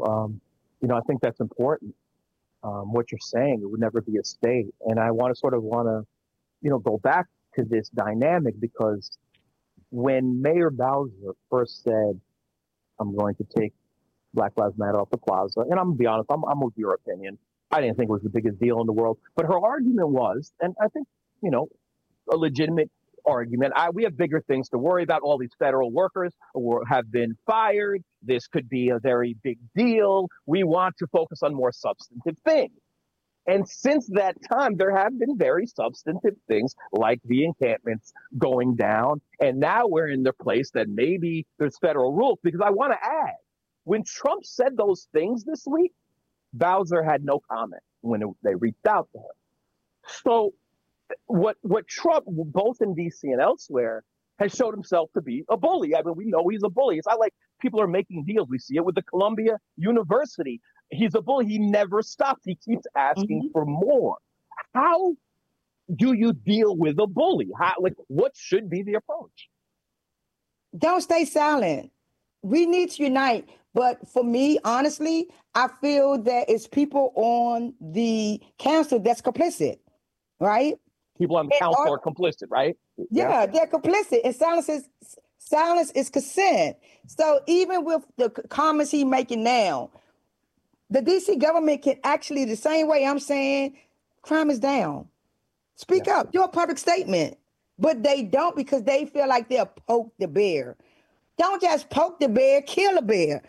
think that's important. What you're saying, it would never be a state. And I want to go back to this dynamic because when Mayor Bowser first said, I'm going to take Black Lives Matter off the plaza, and I'm going to be honest, I'm with your opinion. I didn't think it was the biggest deal in the world, but her argument was, and I think, a legitimate argument. We have bigger things to worry about. All these federal workers have been fired. This could be a very big deal. We want to focus on more substantive things. And since that time, there have been very substantive things like the encampments going down. And now we're in the place that maybe there's federal rules. Because I want to add, when Trump said those things this week, Bowser had no comment when they reached out to him. So what Trump, both in D.C. and elsewhere, has showed himself to be a bully. I mean, we know he's a bully. It's not like people are making deals. We see it with the Columbia University. He's a bully. He never stops. He keeps asking for more. How do you deal with a bully? What should be the approach? Don't stay silent. We need to unite. But for me, honestly, I feel that it's people on the council that's complicit, right? People on the council are complicit, right? Yeah, they're complicit. And silence is consent. So even with the comments he's making now, the DC government can actually, the same way I'm saying, crime is down. Speak up, do a public statement. But they don't because they feel like they'll poke the bear. Don't just poke the bear, kill the bear.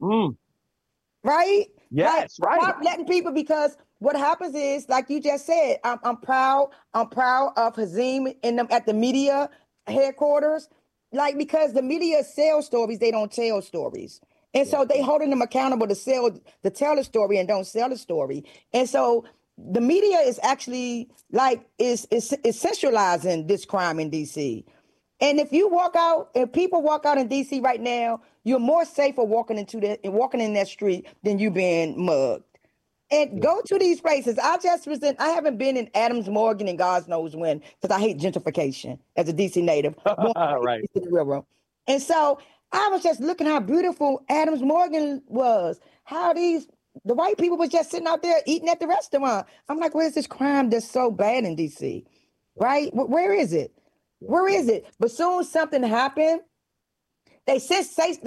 Right? Yes, right. Stop letting people, because what happens is, like you just said, I'm proud of Hazim and them at the media headquarters, because the media sells stories, they don't tell stories. And so they holding them accountable to tell the story and don't sell the story. And so the media is actually is centralizing this crime in DC. And if people walk out in DC right now, you're more safer walking in that street than you being mugged. And go to these places. I haven't been in Adams Morgan and God knows when, because I hate gentrification as a DC native. Right. And so I was just looking how beautiful Adams Morgan was. How the white people was just sitting out there eating at the restaurant. I'm like, where's this crime that's so bad in DC? Right? Where is it? Where is it? But soon something happened. They centralized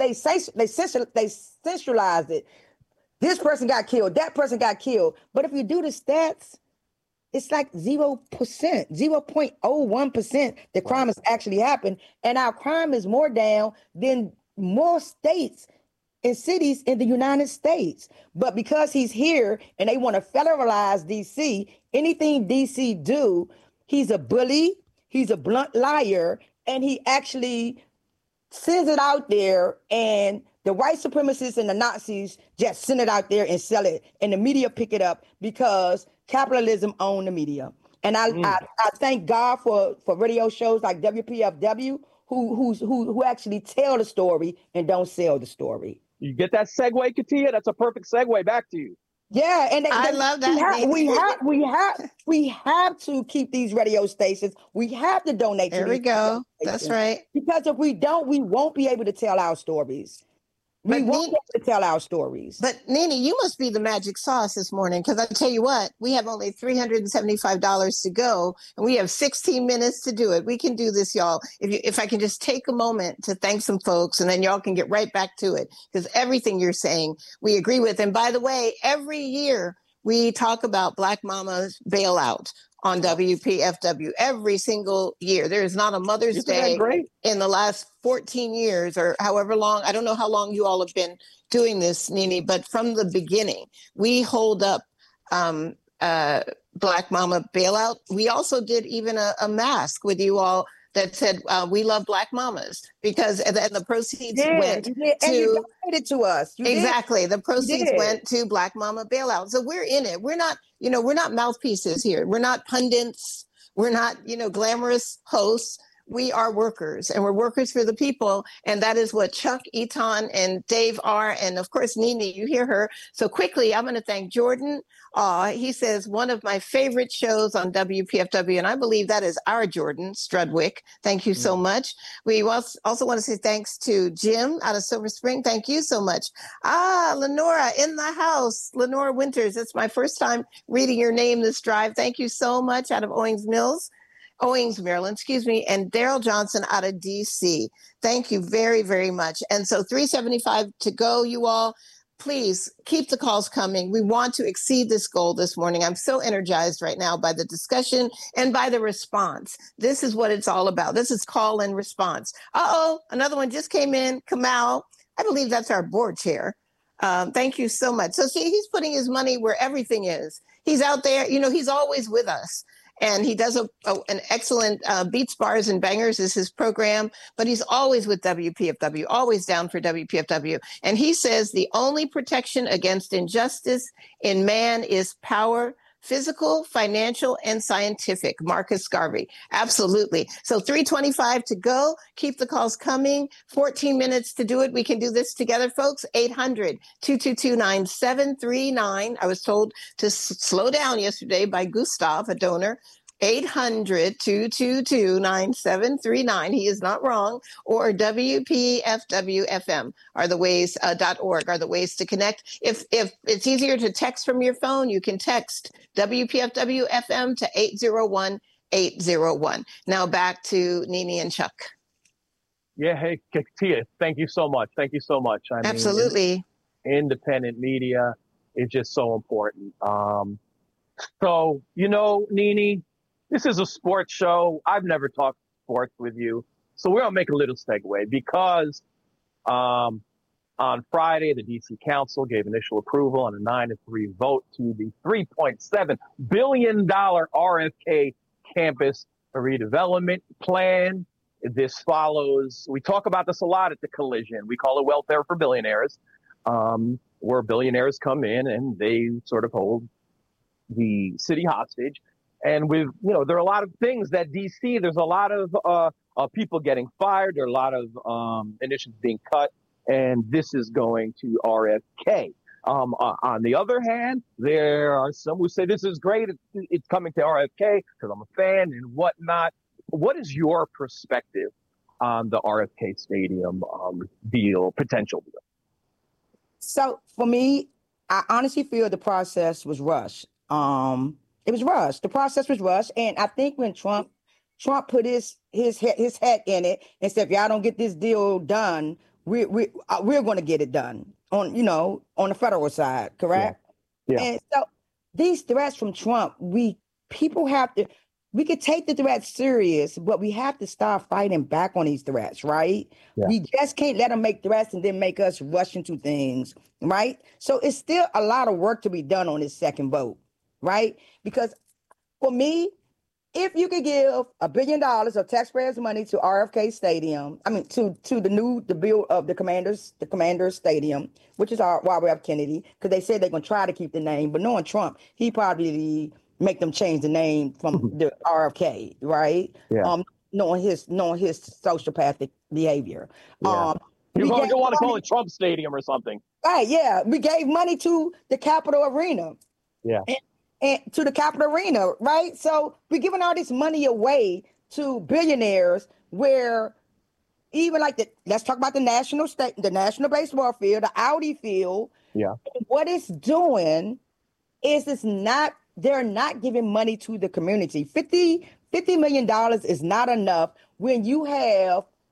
it. This person got killed. That person got killed. But if you do the stats, it's like 0.01% the crime has actually happened. And our crime is more down than more states and cities in the United States. But because he's here and they want to federalize DC, anything DC do, he's a bully, he's a blunt liar, and he actually sends it out there, and the white supremacists and the Nazis just send it out there and sell it, and the media pick it up because capitalism owns the media. And I thank God for radio shows like WPFW who actually tell the story and don't sell the story. You get that segue, Katia? That's a perfect segue back to you. Yeah, and I love that. We have to keep these radio stations. We have to donate. There we go. That's right. Because if we don't, we won't be able to tell our stories. We won't be able to tell our stories. But Nene, you must be the magic sauce this morning, because I tell you what, we have only $375 to go, and we have 16 minutes to do it. We can do this, y'all. If I can just take a moment to thank some folks, and then y'all can get right back to it, because everything you're saying we agree with. And by the way, every year we talk about Black Mama's bailout on WPFW every single year. There is not a Mother's Day in the last 14 years or however long. I don't know how long you all have been doing this, Nene, but from the beginning, we hold up Black Mama bailout. We also did even a mask with you all that said, we love Black mamas, because and the proceeds went to, and you donated to us. Exactly. The proceeds went to Black Mama bailout. So we're in it. We're not, we're not mouthpieces here. We're not pundits. We're not, glamorous hosts. We are workers, and we're workers for the people. And that is what Chuck, Eton, and Dave are. And of course, Nene, you hear her. So quickly, I'm going to thank Jordan. He says, one of my favorite shows on WPFW. And I believe that is our Jordan Strudwick. Thank you so much. We also want to say thanks to Jim out of Silver Spring. Thank you so much. Lenora in the house. Lenora Winters. It's my first time reading your name this drive. Thank you so much out of Owings, Maryland, and Daryl Johnson out of DC. Thank you very, very much. And so 375 to go, you all. Please keep the calls coming. We want to exceed this goal this morning. I'm so energized right now by the discussion and by the response. This is what it's all about. This is call and response. Another one just came in. Kamal, I believe that's our board chair. Thank you so much. So see, he's putting his money where everything is. He's out there. He's always with us. And he does an excellent Beats, Bars, and Bangers is his program, but he's always with WPFW, always down for WPFW. And he says the only protection against injustice in man is power, physical, financial, and scientific. Marcus Garvey. Absolutely. So 325 to go. Keep the calls coming. 14 minutes to do it. We can do this together, folks. 800-222-9739. I was told to slow down yesterday by Gustav, a donor. 800-222-9739. He is not wrong. Or WPFWFM are the ways, .org are the ways to connect. If it's easier to text from your phone, you can text WPFWFM to 801-801. Now back to Nene and Chuck. Yeah. Hey, Tia, thank you so much. Thank you so much. Absolutely. Independent media is just so important. So, Nene, this is a sports show. I've never talked sports with you. So we're going to make a little segue because on Friday, the D.C. Council gave initial approval on a 9-3 vote to the $3.7 billion RFK campus redevelopment plan. This follows, we talk about this a lot at the Collision. We call it welfare for billionaires, where billionaires come in and they sort of hold the city hostage. And there are a lot of things that DC, there's a lot of people getting fired. There are a lot of initiatives being cut. And this is going to RFK. On the other hand, there are some who say this is great. It's coming to RFK because I'm a fan and whatnot. What is your perspective on the RFK Stadium potential deal? So for me, I honestly feel the process was rushed. It was rushed. The process was rushed, and I think when Trump put his hat in it and said, "If y'all don't get this deal done, we're going to get it done on the federal side," correct? Yeah. And so these threats from Trump, we could take the threats serious, but we have to start fighting back on these threats, right? Yeah. We just can't let them make threats and then make us rush into things, right? So it's still a lot of work to be done on this second vote. Right? Because for me, if you could give $1 billion of taxpayers' money to RFK Stadium, to the build of the Commanders Stadium, which is our Robert F. Kennedy, because they said they're going to try to keep the name, but knowing Trump, he probably make them change the name from the RFK, right? Yeah. Knowing his sociopathic behavior. Yeah. You want to call it Trump Stadium or something. Right, yeah. We gave money to the Capitol Arena. Yeah. And to the Capitol Arena, right? So we're giving all this money away to billionaires where even let's talk about the national baseball field, the Audi field. Yeah. What it's doing is they're not giving money to the community. $50 million is not enough when you have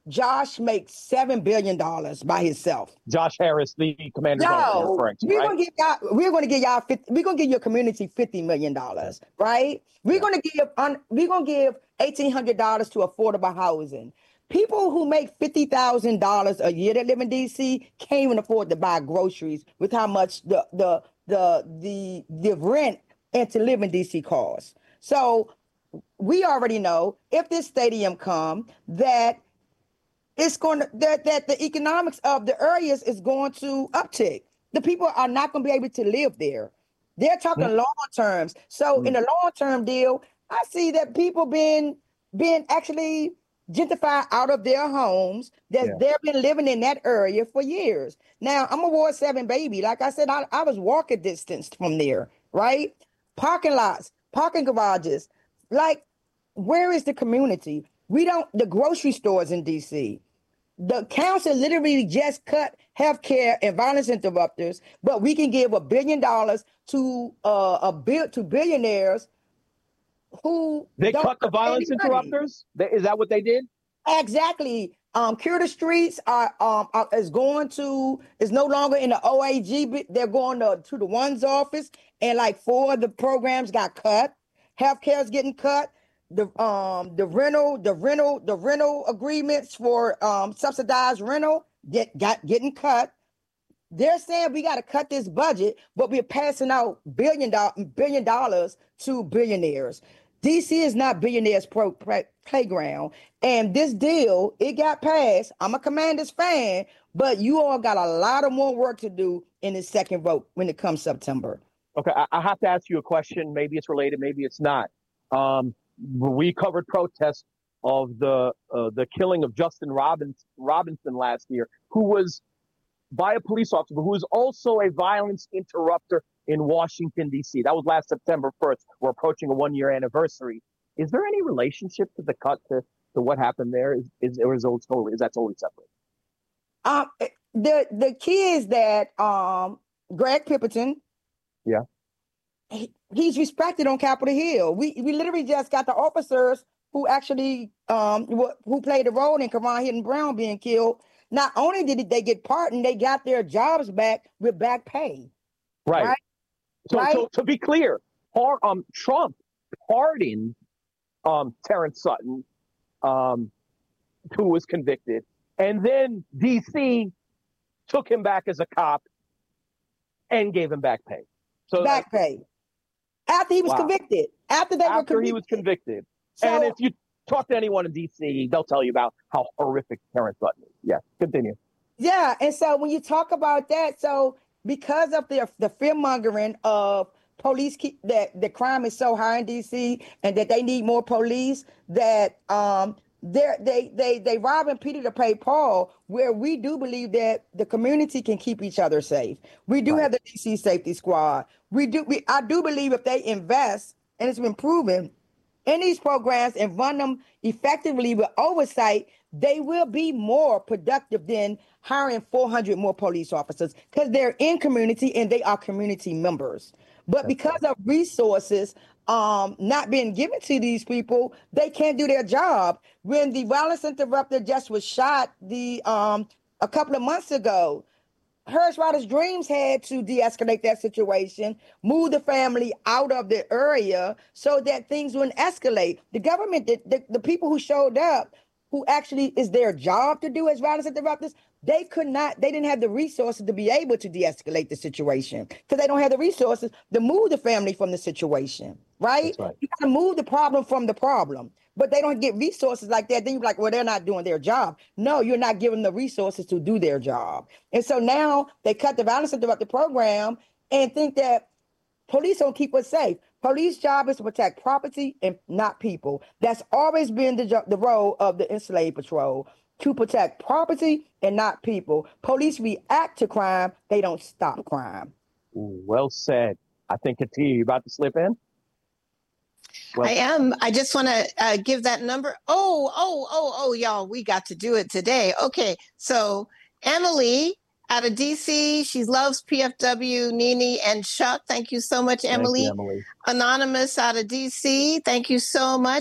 Josh makes $7 billion by himself. Josh Harris, the commander. No, referring to, we're right? gonna give y'all. We're gonna give y'all. We're gonna give your community $50 million, right? We're gonna give. We're gonna give $1,800 to affordable housing. People who make $50,000 a year that live in DC can't even afford to buy groceries with how much the rent and to live in DC costs. So we already know if this stadium come that it's going to that the economics of the areas is going to uptick. The people are not going to be able to live there. They're talking long terms. So in a long term deal, I see that people being actually gentrified out of their homes that they've been living in that area for years. Now, I'm a Ward 7 baby. Like I said, I was walking distance from there, right? Parking lots, parking garages. Like, where is the community? The grocery stores in DC. The council literally just cut healthcare and violence interrupters, but we can give $1 billion to billionaires who they cut the violence interrupters. Is that what they did? Exactly. Cure the Streets is no longer in the OAG. They're going to the one's office, and like 4 of the programs got cut. Healthcare is getting cut. The rental agreements for subsidized rental getting cut. They're saying we got to cut this budget, but we're passing out $1 billion to billionaires. DC is not billionaires playground. And this deal, it got passed. I'm a Commanders fan, but you all got a lot of more work to do in the second vote when it comes September. Okay, I have to ask you a question. Maybe it's related, maybe it's not. We covered protests of the killing of Justin Robinson last year, who was by a police officer, who was also a violence interrupter in Washington, D.C. That was last September 1st. We're approaching a 1-year anniversary. Is there any relationship to the cut to what happened there? Is that totally separate? The key is that Greg Pipperton, he's respected on Capitol Hill. We literally just got the officers who actually who played a role in Karan Hidden Brown being killed. Not only did they get pardoned, they got their jobs back with back pay. Right. So to be clear, Trump pardoned Terrence Sutton, who was convicted, and then D.C. took him back as a cop and gave him back pay. So back pay after he was convicted. After he was convicted. So, and if you talk to anyone in D.C., they'll tell you about how horrific Terrence Sutton is. Yeah, continue. Yeah, and so when you talk about that, so because of the fear-mongering of police, that the crime is so high in D.C. and that they need more police, that they robbing Peter to pay Paul, where we do believe that the community can keep each other safe. We do have the DC Safety Squad. I do believe if they invest, and it's been proven, in these programs and run them effectively with oversight, they will be more productive than hiring 400 more police officers because they're in community and they are community members. But because of resources not being given to these people, they can't do their job. When the violence interrupter just was shot a couple of months ago, Hersh Rider's Dreams had to de-escalate that situation, move the family out of the area so that things wouldn't escalate. The government, the people who showed up, who actually is their job to do as violence interrupters, they didn't have the resources to be able to de-escalate the situation because they don't have the resources to move the family from the situation, right? You got to move the problem from the problem, but they don't get resources like that. Then you're like, well, they're not doing their job. No, you're not giving them the resources to do their job. And so now they cut the violence interrupter program and think that police don't keep us safe. Police job is to protect property and not people. That's always been the role of the Enslaved Patrol, to protect property and not people. Police react to crime. They don't stop crime. Well said. I think, Katia, you about to slip in? Well, I am. I just want to give that number. Oh, y'all, we got to do it today. Okay, so Emily out of DC, she loves PFW, Nene, and Chuck. Thank you so much, Emily. Thank you, Emily. Anonymous out of DC, thank you so much.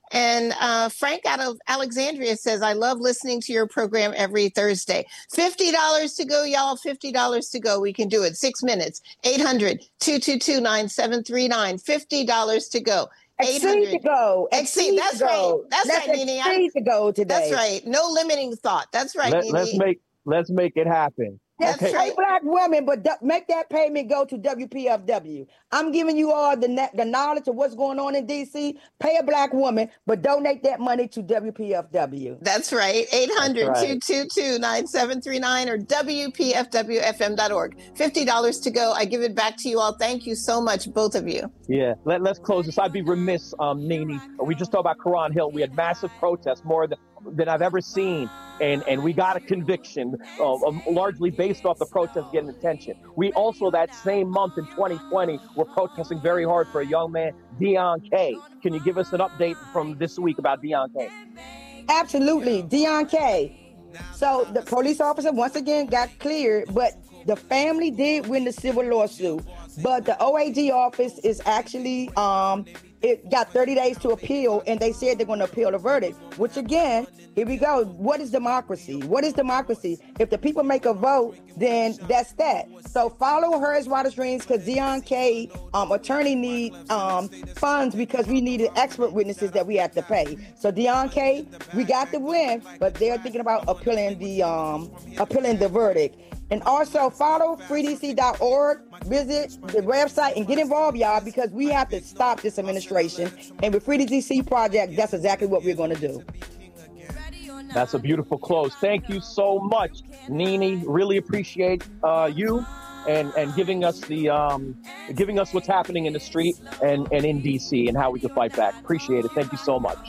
And Frank out of Alexandria says, I love listening to your program every Thursday. $50 to go, y'all. $50 to go. We can do it. 6 minutes. 800-222-9739. $50 to go. Exceed to go. Exceed. That's right. That's right, Nene. Exceed to go today. That's right. No limiting thought. That's right, Nene. Let's make it happen. That's right. Black women, but make that payment go to WPFW. I'm giving you all the knowledge of what's going on in D.C. Pay a Black woman, but donate that money to WPFW. That's right. 800-222-9739 or WPFWFM.org. $50 to go. I give it back to you all. Thank you so much, both of you. Yeah, let's close this. I'd be remiss, Nene. We just talked about Quran Hill. We had massive protests, more than I've ever seen. And we got a conviction, largely based off the protest getting attention. We also, that same month in 2020, were protesting very hard for a young man, Deon Kay. Can you give us an update from this week about Deon Kay? Absolutely. Deon Kay. So the police officer once again got cleared, but the family did win the civil lawsuit. But the OAG office is actually, it got 30 days to appeal, and they said they're going to appeal the verdict, which again, here we go. What is democracy? What is democracy? If the people make a vote, then that's that. So follow Hers Wildest Dreams, because Deon Kay attorney need funds because we needed expert witnesses that we have to pay. So Deon Kay, we got the win, but they're thinking about appealing the verdict. And also follow freedc.org, visit the website and get involved, y'all, because we have to stop this administration. And with Free the DC Project, that's exactly what we're going to do. That's a beautiful close. Thank you so much, Nene. Really appreciate you and giving us what's happening in the street and in DC and how we can fight back. Appreciate it. Thank you so much.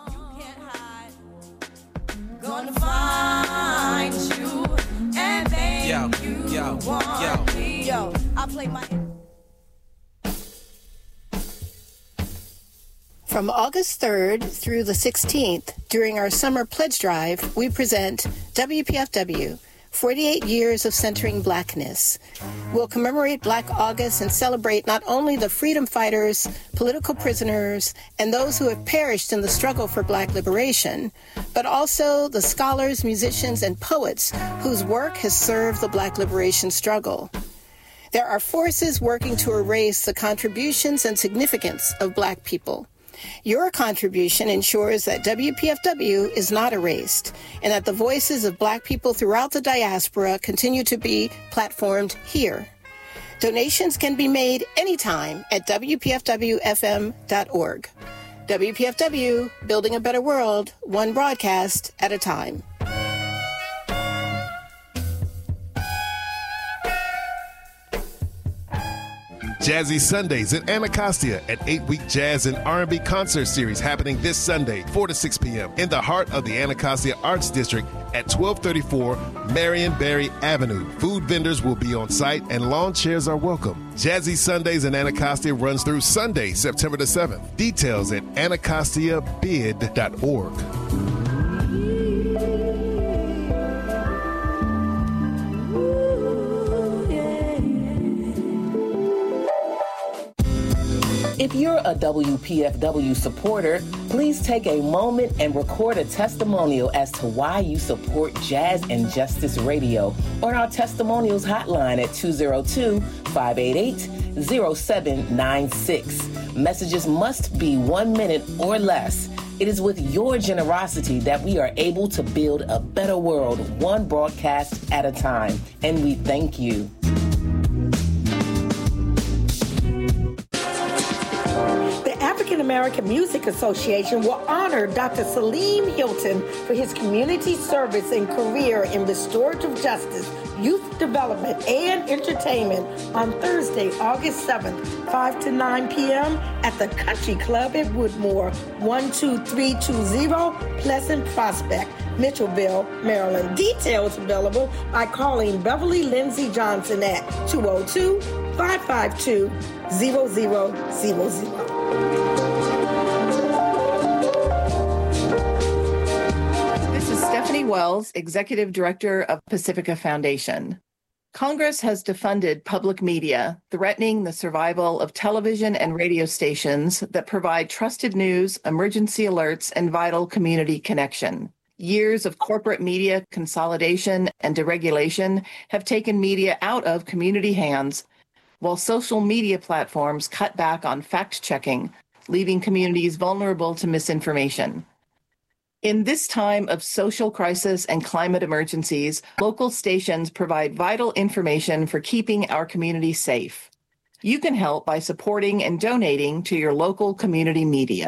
Gonna find you and make you want me. Yo, I play my... From August 3rd through the 16th, during our summer pledge drive, we present WPFW, 48 Years of Centering Blackness. We'll commemorate Black August and celebrate not only the freedom fighters, political prisoners, and those who have perished in the struggle for Black liberation, but also the scholars, musicians, and poets whose work has served the Black liberation struggle. There are forces working to erase the contributions and significance of Black people. Your contribution ensures that WPFW is not erased and that the voices of Black people throughout the diaspora continue to be platformed here. Donations can be made anytime at WPFWFM.org. WPFW, building a better world, one broadcast at a time. Jazzy Sundays at Anacostia, an 8-week jazz and R&B concert series happening this Sunday, 4 to 6 p.m. in the heart of the Anacostia Arts District at 1234 Marion Barry Avenue. Food vendors will be on site and lawn chairs are welcome. Jazzy Sundays in Anacostia runs through Sunday, September the 7th. Details at anacostiabid.org. If you're a WPFW supporter, please take a moment and record a testimonial as to why you support Jazz and Justice Radio on our testimonials hotline at 202-588-0796. Messages must be 1 minute or less. It is with your generosity that we are able to build a better world, one broadcast at a time. And we thank you. African American Music Association will honor Dr. Salim Hilton for his community service and career in restorative justice, youth development, and entertainment on Thursday, August 7th, 5 to 9 p.m. at the Country Club at Woodmore, 12320 Pleasant Prospect, Mitchellville, Maryland. Details available by calling Beverly Lindsay Johnson at 202-552-0000. This is Stephanie Wells, Executive Director of Pacifica Foundation. Congress has defunded public media, threatening the survival of television and radio stations that provide trusted news, emergency alerts, and vital community connection. Years of corporate media consolidation and deregulation have taken media out of community hands, while social media platforms cut back on fact-checking, leaving communities vulnerable to misinformation. In this time of social crisis and climate emergencies, local stations provide vital information for keeping our communities safe. You can help by supporting and donating to your local community media.